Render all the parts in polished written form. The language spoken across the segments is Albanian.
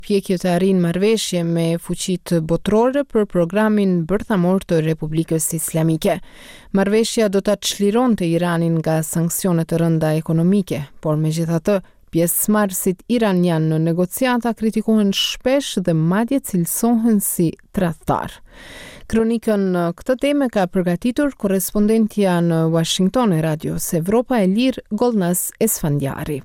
Pjekje të arrin marrëveshje me fuqitë botërore për programin bërthamor të Republikës Islamike. Marrëveshja do ta çlironte Iranin nga sanksionet të rënda ekonomike, por megjithatë, pjesëmarrësit iranian në negociata kritikohen shpesh dhe madje cilësohen si tradhtar. Kronikën në këtë temë ka përgatitur korrespondentja në Washington e Radios Evropa e Lirë, Golnaz Esfandiari.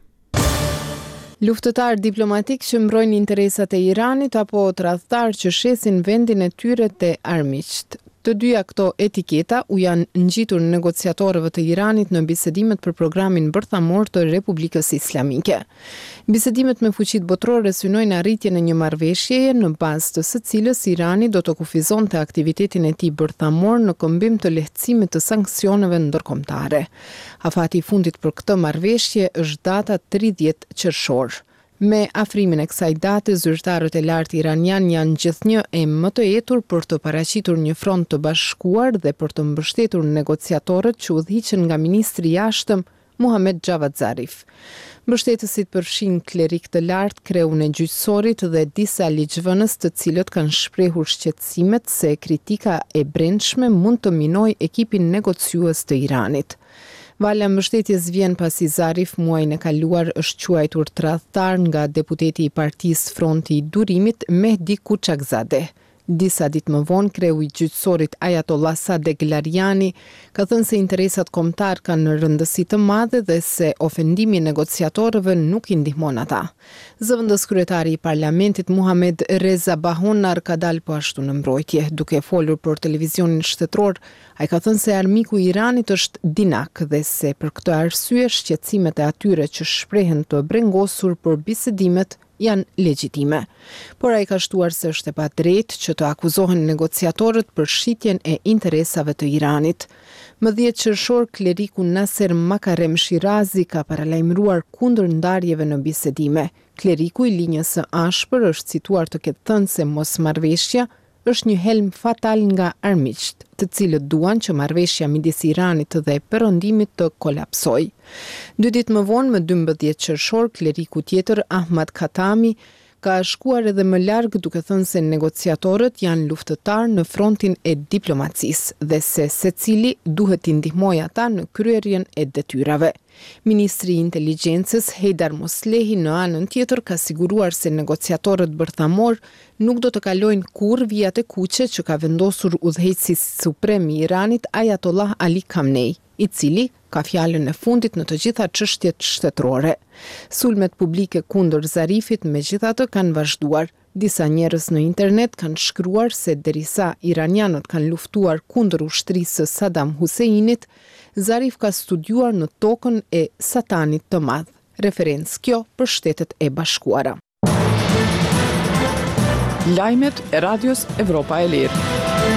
Luftëtar diplomatik që mbrojnë interesat e Iranit apo tradhtar që shesin vendin e tyre te armiqt. Të dyja këto etiketa u janë ngjitur negociatorëve të Iranit në bisedimet për programin bërthamor të Republikës Islamike. Bisedimet me fuqitë botërore synojnë arritjen e një marrëveshjeje në bazë të së cilës Irani do të kufizonte aktivitetin e tij bërthamor në këmbim të lehtësimit të sanksioneve ndërkombëtare. Afati i fundit për këtë marrëveshje është data 30 qershor. Me afrimin e kësaj date, zyrtarët e lartë iranian janë gjithnjë e më të etur për të paraqitur një front të bashkuar dhe për të mbështetur negociatorët që udhëhiqen nga ministri i jashtëm Mohammad Javad Zarif. Mbështetësit përfshin klerik të lartë, kreun e gjyqësorit dhe disa ligjvënës të cilët kanë shprehur shqetësimet se kritika e brendshme mund të minojë ekipin negociues të Iranit. Vala mbështetjes vjen pasi Zarif muajin e kaluar është quajtur tradhtar nga deputeti i Partisë Fronti i Durimit Mehdi Kuchakzadeh. Disa ditë më vonë, kreu i gjyqësorit Ayatollah Sadegh Lariani ka thënë se interesat kombëtar kanë rëndësi të madhe dhe se ofendimi i negociatorëve nuk i ndihmon ata. Zëvendës kryetari i parlamentit Muhammad Reza Bahonar ka dalë po ashtu në mbrojtje. Duke folur për televizionin shtetëror, ai ka thënë se armiku i Iranit është dinak dhe se për këtë arsye shqetësimet e atyre që shprehen të brengosur për bisedimet janë legjitime. Por ai ka shtuar se është e padrejtë që të akuzohen negociatorët për shitjen e interesave të Iranit. Më 10 qershor, kleriku Nasser Makarem Shirazi ka paralajmëruar kundër ndarjeve në bisedime. Kleriku i linjës së ashpër është cituar të ketë thënë se mosmarrveshja është një helm fatal nga armiqt, të cilët duan që marrëveshja midis Iranit dhe perëndimit të kolapsojë. 2 ditë më vonë, më 12 qershor, kleriku tjetër Ahmad Khatami ka shkuar edhe më larg duke thënë se negociatorët janë luftëtar në frontin e diplomacisë dhe se secili duhet t'i ndihmojë ata në kryerjen e detyrave. Ministri i Inteligjencës Heidar Moslehi në anën tjetër ka siguruar se negociatorët bërthamor nuk do të kalojnë kurrë vijat e kuqe që ka vendosur udhëheqësi suprem i Iranit Ayatollah Ali Khamenei, i cili ka fjalën e fundit në të gjitha çështjet shtetërore. Sulmet publike kundër Zarifit megjithatë kanë vazhduar. Disa njerëz në internet kanë shkruar se derisa iranianët kanë luftuar kundër ushtrisë së Saddam Huseinit, Zarif ka studiuar në tokën e Satanit të Madh. Referencë kjo për Shtetet e Bashkuara. Lajmet e Radios Evropa e Lirë.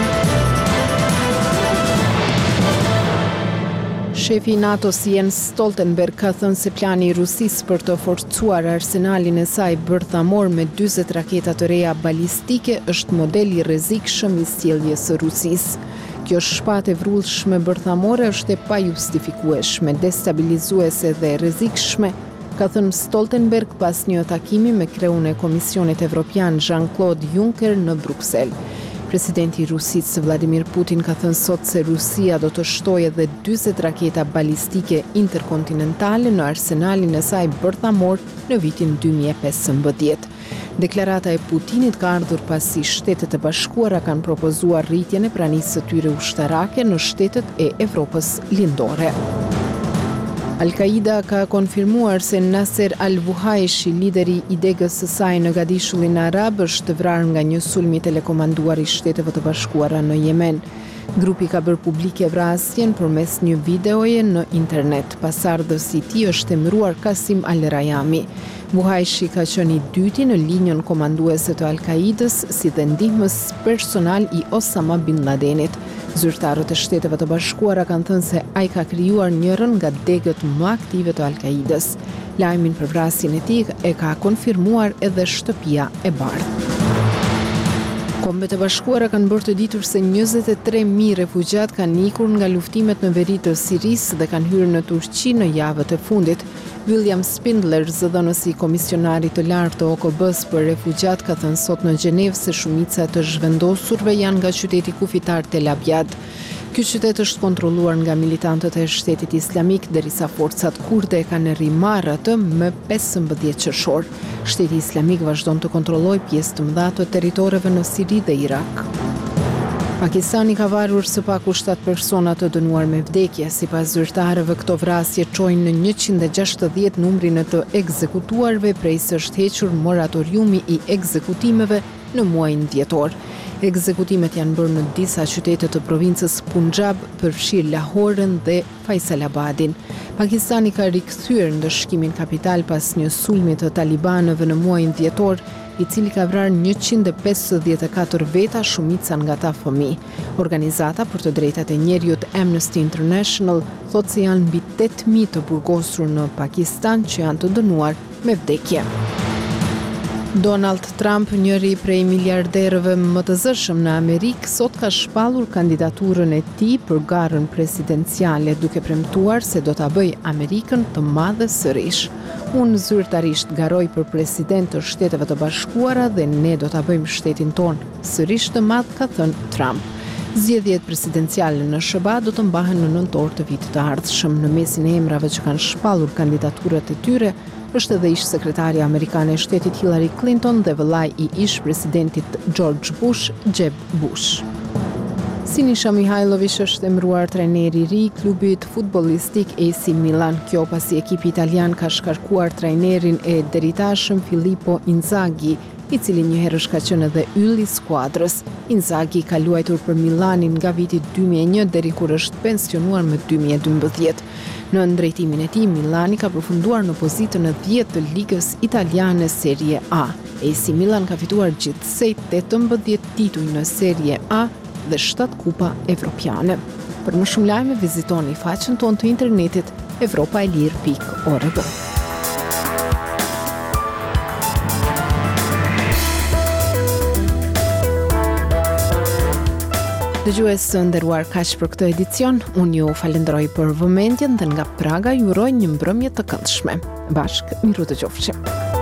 Shefi i NATO Jens Stoltenberg ka thënë se plani i Rusisë për të forcuar arsenalin e saj bërthamor me 40 raketa të reja balistike është model i rrezikshëm i sjelljes së Rusisë. Kjo shpatë e vrullshme bërthamore është e pajustifikueshme, destabilizuese dhe rrezikshme, ka thënë Stoltenberg pas një takimi me kreun e Komisionit Evropian Jean-Claude Juncker në Bruksel. Presidenti i Rusisë Vladimir Putin ka thënë sot se Rusia do të shtojë edhe 40 raketa balistike interkontinentale në arsenalin e saj bërthamor në vitin 2015. Deklarata e Putinit ka ardhur pasi Shtetet e Bashkuara kanë propozuar rritjen e pranisë së tyre ushtarake në shtetet e Evropës lindore. Al-Qaida ka konfirmuar se Nasser al-Wuhaishi, lideri i degës së saj në Gadishullin Arab, është vrarë nga një sulm i telekomanduar i Shteteve të Bashkuara në Yemen. Grupi ka bërë publike vrasjen përmes një videoje në internet. Pasardhësi i tij është emëruar Qasim al-Rayami. Wuhaishi ka qenë i dyti në linjën komanduese të Al-Qaidës si dhe ndihmës personal i Osama bin Ladenit. Zyrtarët e Shteteve të Bashkuara kanë thënë se ai ka krijuar njërin nga degët më aktive të Al-Qaidës. Lajmin për vrasjen e tij e ka konfirmuar edhe Shtëpia e Bardhë. Kombet e Bashkuara kanë bërë të ditur se 23.000 refugjat kanë ikur nga luftimet në veri të Sirisë dhe kanë hyrë në Turqi në javët e fundit. William Spindler, zëdhënësi komisionarit të lartë të OKB-s për refugjat, ka thënë sot në Gjenevë se shumica të zhvendosurve janë nga qyteti kufitar Tel Abyad. Ky qytet është kontrolluar nga militantët e Shtetit Islamik derisa forcat kurde kanë rimarrë atë më 15 qershor. Shteti Islamik vazhdon të kontrollojë pjesë të mëdha të territoreve në Siri dhe Irak. Pakistani ka varur së paku 7 persona të dënuar me vdekje. Sipas zyrtarëve, këto vrasje çojnë në 160 numrin e të ekzekutuarve prej se është hequr moratoriumi i ekzekutimeve në muajin dhjetor. Ekzekutimet janë bërë në disa qytete të provincës Punjab, përfshirë Lahoren dhe Faisalabadin. Pakistani ka rikthyer ndëshkimin kapital pas një sulmi të talibanëve në muajin dhjetor, i cili ka vrarë 154 veta, shumica nga ta fëmijë. Organizata për të drejtat e njerëzit Amnesty International thotë se janë mbi 8.000 të burgosur në Pakistan që janë të dënuar me vdekje. Donald Trump, njëri prej miliarderëve më të zëshëm në Amerikë, sot ka shpallur kandidaturën e tij për garën presidenciale, duke premtuar se do ta bëjë Amerikën të madhe sërish. Unë zyrtarisht garoj për president të Shteteve të Bashkuara dhe ne do ta bëjmë shtetin ton sërish të madh, ka thënë Trump. Zgjedhjet presidenciale në SBA do të mbahen në nëntor të vitit të ardhshëm. Në mesin e emrave që kanë shpallur kandidaturat e tyre është edhe ish sekretari amerikane e shtetit Hillary Clinton dhe vëllai i ish presidentit George Bush, Jeb Bush. Sinisa Mihajlović është emëruar trajneri i ri i klubit futbollistik AC Milan. Kjo pasi ekipi italian ka shkarkuar trajnerin e deritashëm Filippo Inzaghi, i cili njëherë është ka qenë edhe ylli i skuadrës. Inzaghi ka luajtur për Milanin nga viti 2001 deri kur është pensionuar më 2012. Në ndrejtimin e tij, Milani ka përfunduar në pozitën e 10 të ligës italiane Serie A. AC Milan ka fituar gjithsej 18 tituj në Serie A dhe 7 kupa evropiane. Për më shumë lajme, vizitoni faqen tonë të internetit europaelir.org. Dëgjues të nderuar, kaq për këtë edicion. Unë ju falenderoj për vëmendjen dhe nga Praga ju uroj një mbrëmje të këndshme. Bashkë, miru të qofshim.